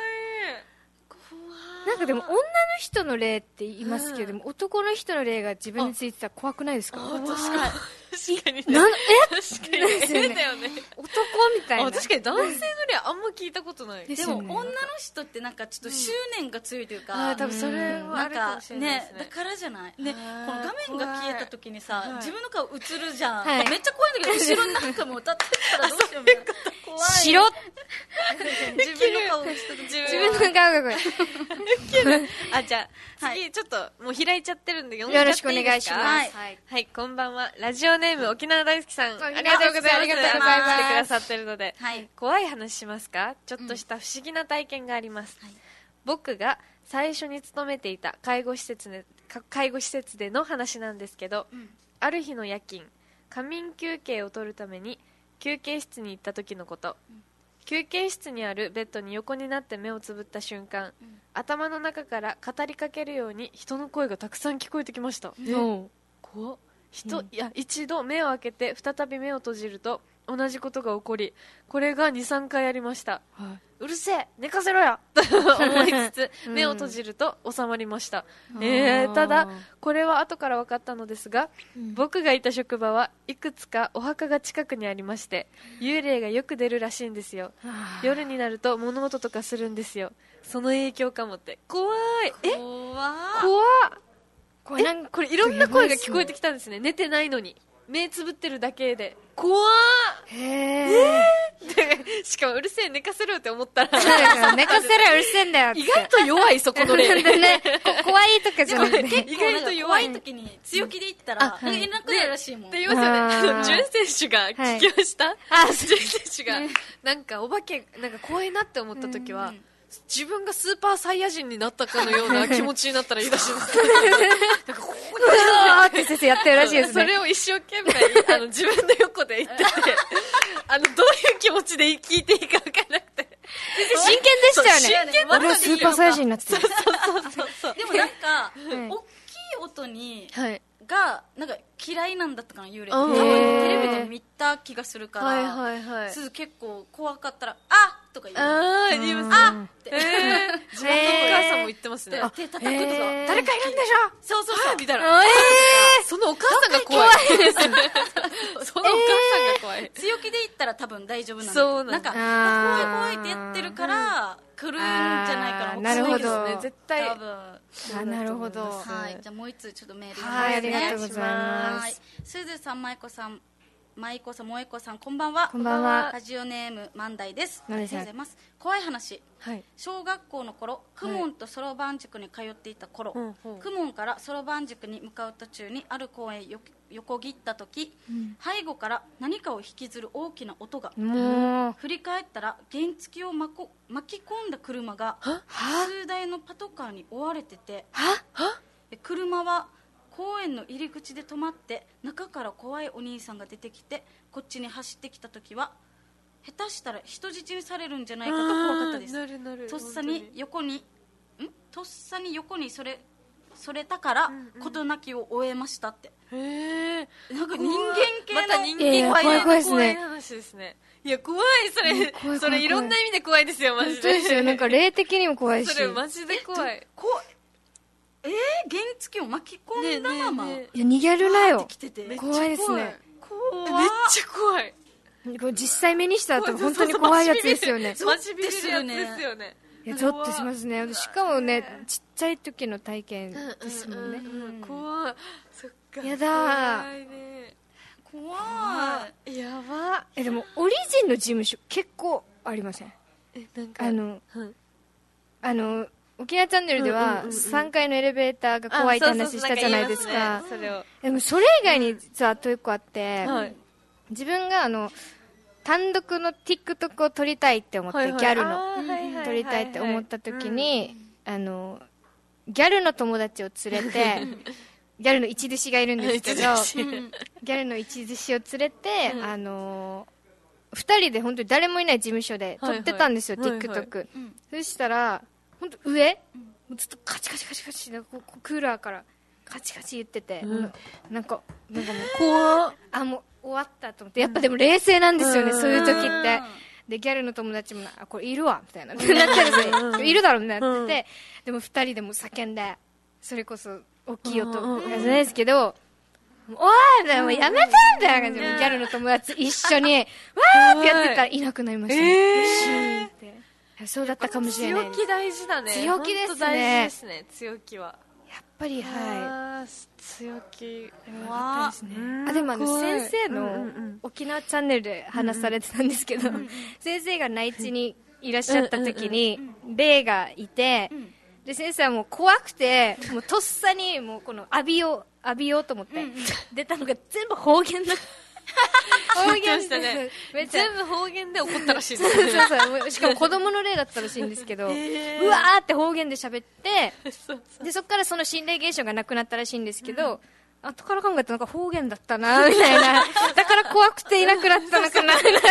なんかでも女の人の霊って言いますけども、男の人の霊が自分についてたら怖くないですか？ 確かに。確かに。 確かに。 だよね。 男みたいな。 確かに男性の霊あんま聞いたことない。 でも女の人ってなんかちょっと執念が強いというか、 多分それはあるかもしれないですね。 だからじゃない。ね、この画面が消えた時にさ、自分の顔映るじゃん。めっちゃ怖いんだけど、後ろになんかも歌ってたらどうしようみたいな。怖い。 白自分の顔が自分の顔が怖い。 じゃあ次ちょっともう開いちゃってるんで読んよろしくお願いします。 はい、こんばんは。ラジオネーム沖縄大好きさん、ありがとうございます。 ありがとうございます。 来てくださってるので、怖い話しますか？ちょっとした不思議な体験があります。僕が最初に勤めていた介護施設での話なんですけど、ある日の夜勤、仮眠休憩を取るために休憩室に行った時のこと。 休憩室にあるベッドに横になって目をつぶった瞬間、頭の中から語りかけるように人の声がたくさん聞こえてきました。怖っ。一度目を開けて再び目を閉じると同じことが起こり、これが 2,3 回ありました。うるせえ、寝かせろよと思いつつ目を閉じると収まりました。ただこれは後から分かったのですが、僕がいた職場はいくつかお墓が近くにありまして、幽霊がよく出るらしいんですよ。夜になると物音とかするんですよ。その影響かもって。怖い。怖っ。これいろんな声が聞こえてきたんですね。寝てないのに目つぶってるだけで。怖ー。しかもうるせえ、寝かせろって思ったら寝かせろ、うるせえんだよって。 意外と弱い、そこの例ね。怖いとかじゃなくて、 意外と弱い時に強気で言ったらいなくなるらしいもんって言いますよね。準選手が聞きました。準選手がなんかお化けなんか怖いなって思った時は、自分がスーパーサイヤ人になったかのような気持ちになったらいいらしいんですよ。なんかここにって先生やってるらしいですね。 それを一生懸命自分の横で言ってて、どういう気持ちで聞いていいか分からなくて。 先生真剣でしたよね。 真剣俺はスーパーサイヤ人になってた。 そうでもなんか大きい音にがなんか嫌いなんだったかな、幽霊って。多分テレビで見た気がするから、すず結構怖かったらあっとか言う。 言います。あって。自分のお母さんも言ってますね。 手叩くとか。 誰かいるんでしょ。 そうみたいな。そのお母さんが怖い。そのお母さんが怖い。 強気で言ったら多分大丈夫なんだ。 そうなんか怖いってやってるから来るんじゃないかな。 なるほど。 絶対。 多分。 なるほど。 はい。じゃあもう一つちょっとメールはい、ありがとうございます。 すずさん、まいこさん、萌子さん、こんばんは。 こんばんは。 ラジオネーム万代です。ありがとうございます。怖い話。小学校の頃、公文とそろばん塾に通っていた頃、公文からそろばん塾に向かう途中にある公園へ横切った時、背後から何かを引きずる大きな音が。振り返ったら原付を巻き込んだ車が数台のパトカーに追われてて、車は公園の入り口で止まって、中から怖いお兄さんが出てきてこっちに走ってきた時は下手したら人質にされるんじゃないかと怖かったです。とっさに横にそれたから事なきを終えましたって。なんか人間系のまた人間怖い話ですね。いや怖い、それいろんな意味で怖いですよ、マジで。 そうですよ、なんか霊的にも怖いし。 それマジで怖い。 原付を巻き込んだまま、 いや逃げるなよ。 怖いですね。 めっちゃ怖い。 実際目にした後本当に怖いやつですよね。 マジビビるやつですよね。 いやゾッとしますね。しかもね、ちっちゃい時の体験ですもんね。 怖い。そっか。 やだ。 怖い。 やば。 でもオリジンの事務所結構ありません？沖縄チャンネルでは3階のエレベーターが怖いって話したじゃないですか。でもそれ以外に実はあと1個あって、自分が単独の TikTok を撮りたいって思って、ギャルの撮りたいって思った時に、ギャルの友達を連れてギャルの一弟子がいるんですけど、ギャルの一弟子を連れて2人で本当に誰もいない事務所で撮ってたんですよ、TikTok。そしたら本当上ずっとカチカチカチカチクーラーからカチカチ言ってて、なんかもう怖っ、もう終わったと思って。やっぱでも冷静なんですよね、そういう時って。でギャルの友達もこれいるわみたいななってるんですよ。いるだろうみたいなって、でも2人でも叫んで、それこそ大きい音じゃないですけど、おいみたいな、もうやめてみたいな感じでギャルの友達一緒にわーってやってたらいなくなりましたね。シーンって。そうだったかもしれない。 強気大事だね。 強気ですね。 大事ですね、強気は。 やっぱり強気はですね。でも先生の沖縄チャンネルで話されてたんですけど、先生が内地にいらっしゃった時に霊がいて、で先生はもう怖くて、もうとっさにもうこの浴びようと思って出たのが全部方言な。 方言したね。全部方言で怒ったらしいですね。 そうしかも子供の霊だったらしいんですけど、うわーって方言で喋って、でそっからその心霊現象がなくなったらしいんですけど、 後から考えたらなんか方言だったなみたいなだから怖くていなくなったのかな逆に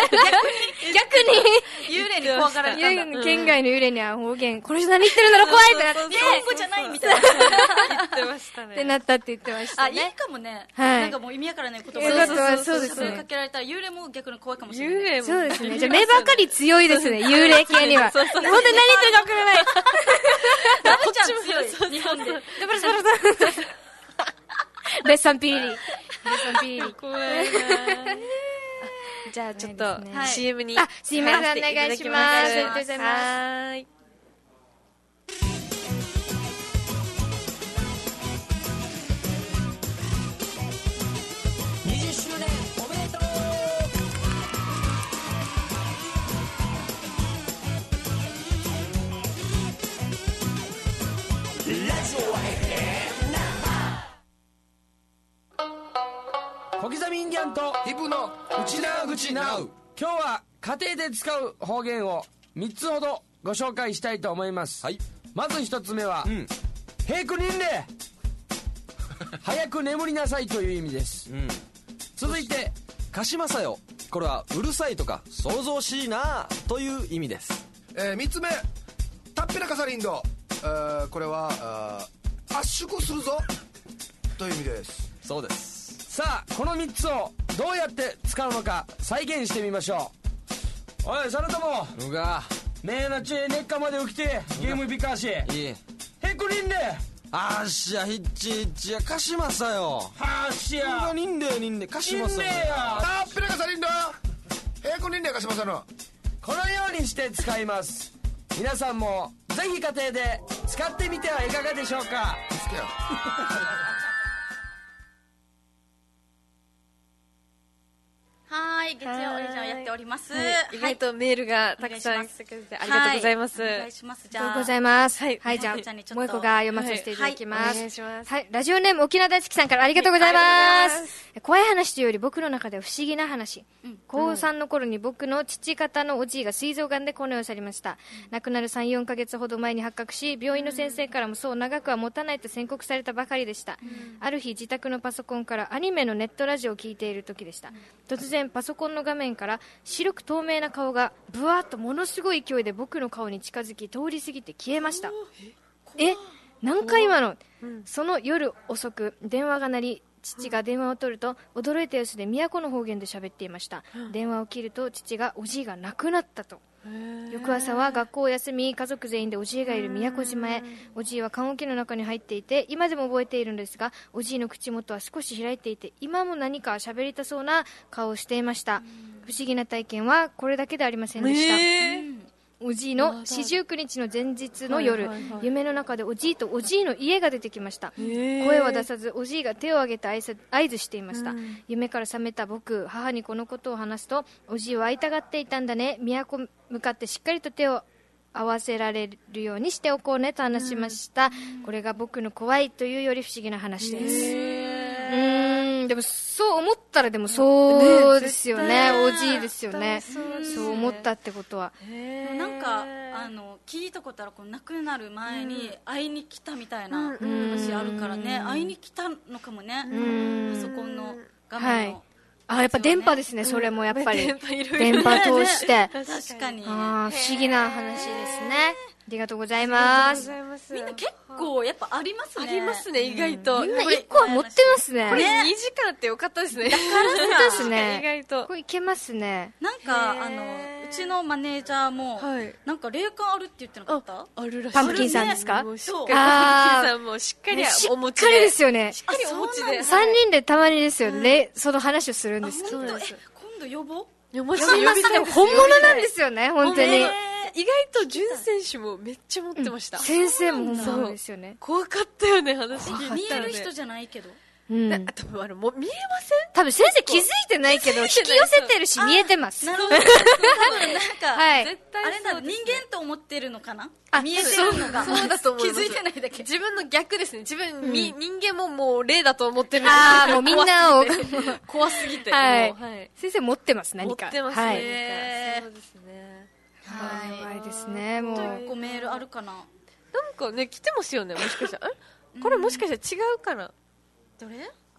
幽霊に怖がられたんだ。 県外の幽霊には方言これ何言ってるんだろ怖いってなって日本語じゃないみたいな言ってましたねってなったって言ってましたね。 いいかもね。 はいなんかもう意味わからない言葉そうですね。 かけられたら幽霊も逆に怖いかもしれない。 幽霊もそうですね。じゃあ目ばかり強いですね。幽霊系には。本当に何言ってるかわからない。 ダブちゃん強い。日本で。 レッサンピーリー。レッサンピーリー。 怖いなじゃあちょっと CM にすいませんお願いします。ありがとうございます。 はい。 20周年おめでとう。 小刻みインディアンとヒブの内縄口なう。今日は家庭で使う方言を3つほどご紹介したいと思います、まず1つ目は「へいくにんれ」早く眠りなさいという意味です、続いて 「かしまさよ」、これはうるさいとか想像しいなという意味です。 3つ目たっぺらかさりんど、これは圧縮するぞという意味です。 そうです。 さあこの3つをどうやって使うのか再現してみましょう。おいそれともうが目のち根っかまで起きてゲームびかしへいくりんであっしゃひっちひっちやかしまさよはっしゃにんでにんでかしまさよたっぺらかさりんどへくにんでかしまさのこのようにして使います。皆さんもぜひ家庭で使ってみてはいかがでしょうか。 好きやはい、月曜オリジナルやっております。 意外とメールがたくさん来てくれてありがとうございます。 お願いします。 ありがとうございます。はい、じゃあ、もう一個が読ませていただきます。 お願いします。 はい、ラジオネーム沖縄大好きさんからありがとうございます。怖い話というより僕の中では不思議な話。高3の頃に僕の父方のおじいが膵臓がんでこの世を去りました。亡くなる3、4ヶ月ほど前に発覚し、病院の先生からもそう長くは持たないと宣告されたばかりでした。ある日、自宅のパソコンからアニメのネットラジオを聞いている時でした。突然、パソコンの画面から白く透明な顔がブワーッとものすごい勢いで僕の顔に近づき通り過ぎて消えました。何回今の、その夜遅く電話が鳴り、父が電話を取ると驚いた様子で都の方言で喋っていました。電話を切ると父がおじいが亡くなったと。翌朝は学校を休み家族全員でおじいがいる宮古島へ。おじいは棺桶の中に入っていて今でも覚えているんですが、おじいの口元は少し開いていて今も何か喋りたそうな顔をしていました。不思議な体験はこれだけでありませんでした。おじいの49日の前日の夜、夢の中でおじいとおじいの家が出てきました。声は出さずおじいが手を挙げて合図していました。夢から覚めた僕、母にこのことを話すと、おじいは会いたがっていたんだね、都向かってしっかりと手を合わせられるようにしておこうねと話しました。これが僕の怖いというより不思議な話です。でもそう思ったらでもそうですよね、おじいですよね。そう思ったってことはなんか聞いたことある、この亡くなる前に会いに来たみたいな話あるからね、会いに来たのかもね、パソコンの画面の、 やっぱ電波ですね、それもやっぱり電波通して確かに不思議な話ですね。ありがとうございます。 みんな結構やっぱありますね。 ありますね、意外と。 みんな1個は持ってますね。 これ2時間ってよかったですね。 だからですね。 意外と。 これいけますね。 なんかうちのマネージャーもなんか霊感あるって言ってなかった？ あるらしい。 パンプキンさんですか？ そう。パンプキンさんもしっかりお持ちで。 しっかりですよね。 しっかりお持ちで。 3人でたまにですよね。その話をするんですけど。 今度呼ぼう。 呼びますね。 本物なんですよね、本当に。 意外と純選手もめっちゃ持ってました。 先生も本物ですよね。 怖かったよね、話聞い見える人じゃないけど。 多分見えません？ 多分先生気づいてないけど引き寄せてるし見えてます。 なるほど。多分なんか絶対あれだ、人間と思ってるのかな？見えてるのがそうだと思う。 気づいてないだけ。 自分の逆ですね。自分人間ももう霊だと思ってる。 もうみんなを怖すぎて。 先生持ってます、何か。 持ってますね。そうですね。 怖いですね。もうごメールあるかな。 なんかね来てますよね、もしかしたら。これもしかしたら違うかな。 どれ？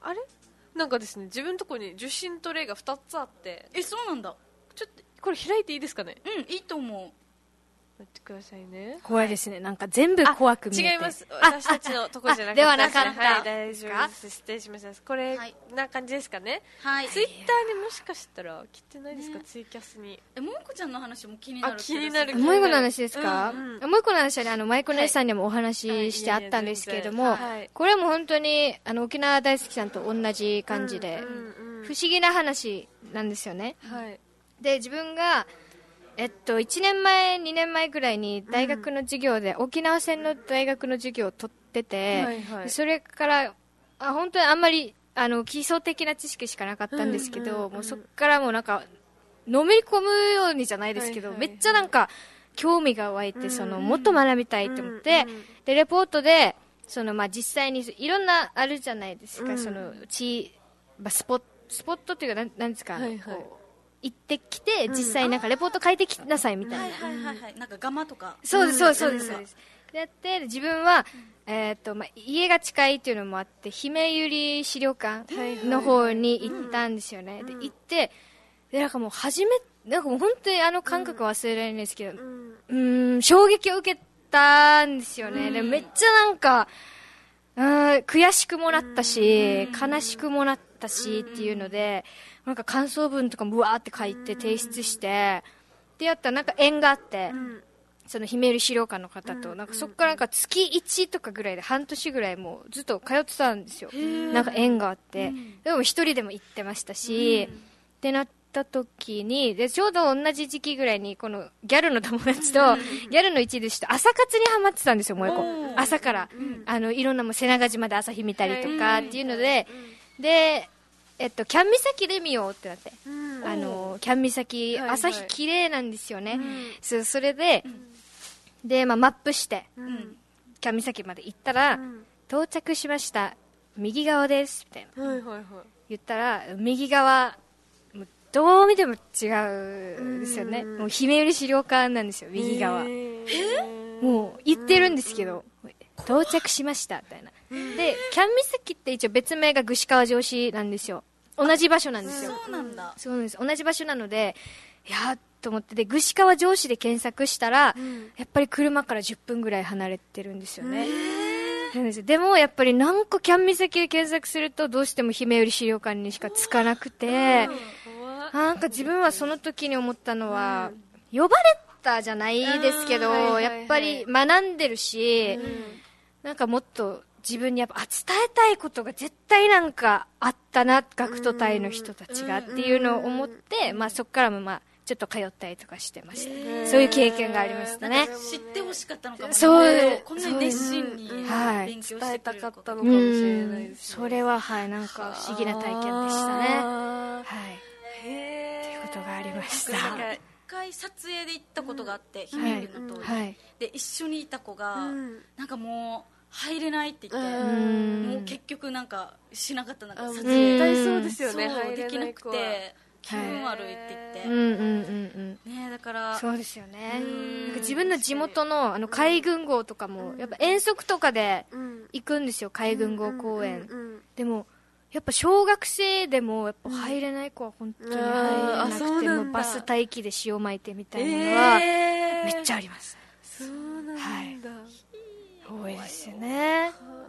あれなんかですね、自分のところに受信トレイが2つあって。 そうなんだ。 ちょっとこれ開いていいですかね。 いいと思う。 待ってくださいね。 怖いですね。なんか全部怖く見えて。 違います。私たちのところじゃなくて。 ではなかった。 はい、大丈夫です。失礼しました。これ、な感じですかね。 はい。 ツイッターにもしかしたら来てないですか、ツイキャスに。 もいこちゃんの話も気になる。 気になる。 もいこの話ですか？もいこの話はね、まいこ姉さんにもお話ししてあったんですけれども、これも本当に、沖縄大好きさんと同じ感じで、不思議な話なんですよね。 はい。 で、自分が、1年前、2年前ぐらいに大学の授業で、沖縄戦の大学の授業を取ってて、それから、本当にあんまり、基礎的な知識しかなかったんですけど、もうそっからもうなんか、のめり込むようにじゃないですけど、めっちゃなんか、興味が湧いて、もっと学びたいと思って、で、レポートで、実際にいろんなあるじゃないですか、スポットっていうか、なんですか、行ってきて、実際なんかレポート書いてきなさいみたいな。 なんかガマとか。 そうです。でやって、自分は、家が近いっていうのもあって、姫百合資料館の方に行ったんですよね。で、行って、で、なんかもうなんかもう本当に感覚忘れられないんですけど、衝撃を受けたんですよね。で、めっちゃなんか、悔しくもなったし、悲しくもなったしっていうので、なんか感想文とかもうわーって書いて提出して、でやったらなんか縁があって、その姫百合資料館の方と、なんかそこからなんか月1とかぐらいで半年ぐらいもうずっと通ってたんですよ。なんか縁があって。でも一人でも行ってましたし、ってなった時に、で、ちょうど同じ時期ぐらいに、このギャルの友達と、ギャルの一でして朝活にハマってたんですよ、もう一個。朝から。いろんなもう瀬長島で朝日見たりとかっていうので、で、キャン岬で見ようってなって。キャン岬、朝日綺麗なんですよね。それで、で、マップして、キャン岬まで行ったら、到着しました。右側です。みたいな。言ったら、右側、どう見ても違うんですよね。もう姫百合資料館なんですよ、右側。もう言ってるんですけど、到着しました、みたいな。で、キャン岬って一応別名が串川城市なんですよ。同じ場所なんですよ。 そうなんだ。 そうなんです。同じ場所なので、いやーと思って、で、串川城市で検索したら、やっぱり車から10分ぐらい離れてるんですよね。でも、やっぱり何個キャン岬で検索すると、どうしても姫百合資料館にしかつかなくて、なんか自分はその時に思ったのは、呼ばれたじゃないですけど、やっぱり学んでるし、なんかもっと自分にやっぱ伝えたいことが絶対なんかあったな、学徒隊の人たちがっていうのを思って、そっからもちょっと通ったりとかしてました。そういう経験がありましたね。 知ってほしかったのかもね。 そう、 こんなに熱心に勉強してたかったのかもしれないです。 それはなんか不思議な体験でしたね。はい。っていうことがありました。 一回撮影で行ったことがあって、姫百合の塔に。で、一緒にいた子が、なんかもう、入れないって言って、もう結局なんかしなかった、なんか撮影。 絶対そうですよね、 そうできなくて、気分悪いって言って。ね、だから。 そうですよね。自分の地元の海軍号とかも、やっぱ遠足とかで行くんですよ、海軍号公園。でも、やっぱ小学生でもやっぱ入れない子は本当に入れなくて、もバス待機で塩巻いてみたいなのはめっちゃあります。 そうなんだ。 多いですよね。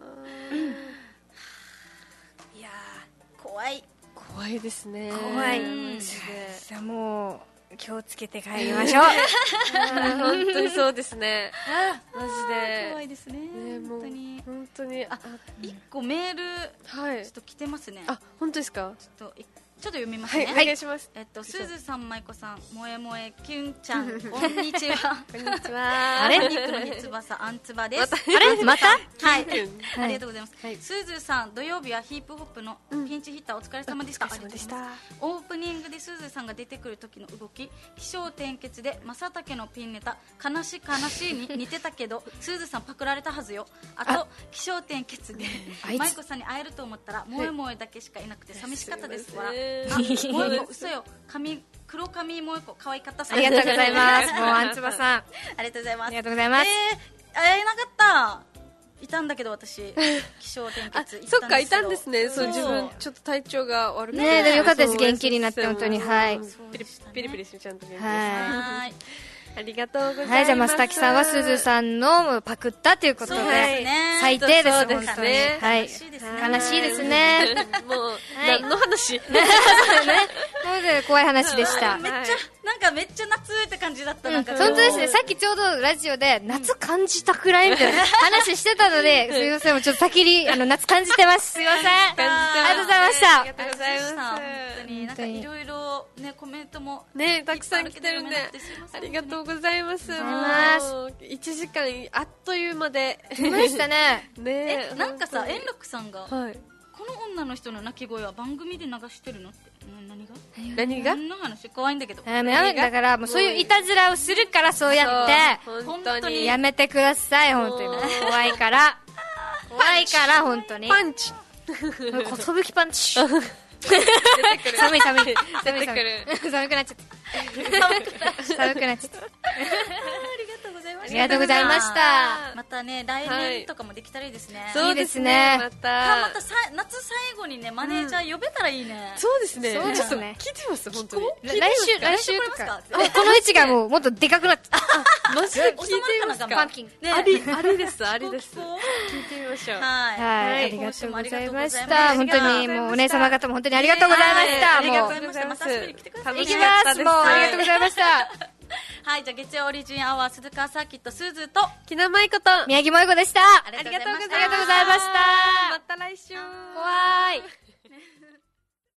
いやー、怖いですね。 怖い。じゃあもう気をつけて帰りましょう。 本当にそうですね。マジで怖いですね。 本当に。 一個メールちょっと来てますね。 本当ですか？ ちょっと読みますね。 お願いします。 すずさん、まいこさん、もえもえきゅんちゃん、こんにちは。 こんにちは。 あれ、肉の三つ葉さあんつばです。 あれ、また？ はい。ありがとうございます。すずさん、土曜日はヒップホップのピンチヒッターお疲れ様でした。オープニングですずさんが出てくる時の動き、起承転結で正竹のピンネタ、悲しい悲しいに似てたけど、すずさんパクられたはずよ。あと、起承転結で、まいこさんに会えると思ったら、もえもえだけしかいなくて寂しかったです。もえこ、嘘よ。黒髪もえこ、可愛かったさ。 ありがとうございます。もうあんつばさん。 ありがとうございます。 ありがとうございます。 会えなかった。 いたんだけど私気象転結そっかいたんですね。そう自分ちょっと体調が悪くてね。でもよかったです。元気になって本当に。はい。 ピリピリしてちゃんと元気です。 はい。 ありがとうございます。 はい、じゃあ、増滝さんはすずさんのパクったということで、最低です、本当に。はい。悲しいですね。 もう、何の話ね。怖い話でした。 めっちゃ夏って感じだった。 本当ですね。さっきちょうどラジオで夏感じたくらいみたいな話してたので、すいません、もうちょっと先に夏感じてます。すいません。ありがとうございました。 ありがとうございます。 本当になんかいろいろねコメントもねたくさん来てるんで、ありがとうございます。1時間あっという間で来ましたね。 ねなんかさ円楽さんがこの女の人の泣き声は番組で流してるのって何が何の話怖いんだけど。 だからもうそういういたずらをするからそうやって本当にやめてください。本当に怖いから本当にパンチことぶきパンチ寒い寒くなっちゃったありがとうございました。 またね来年とかもできたらいいですね。 そうですね。 また夏最後にねマネージャー呼べたらいいね。 そうですね。 ちょっとね聞いてます本当に。 来週とかこの位置がもっとでかくなっちゃった。 マジで聞いてみますか。 パンキンありです聞いてみましょう。 はいありがとうございました。本当にもうお姉様方も本当にありがとうございました。 ありがとうございます。 行きますもうありがとうございました。 はい、じゃあ月曜オリジンアワー鈴鹿サーキットすずと木名舞子と宮城萌子でした。 ありがとうございました。 ありがとうございました。 また来週。 怖い。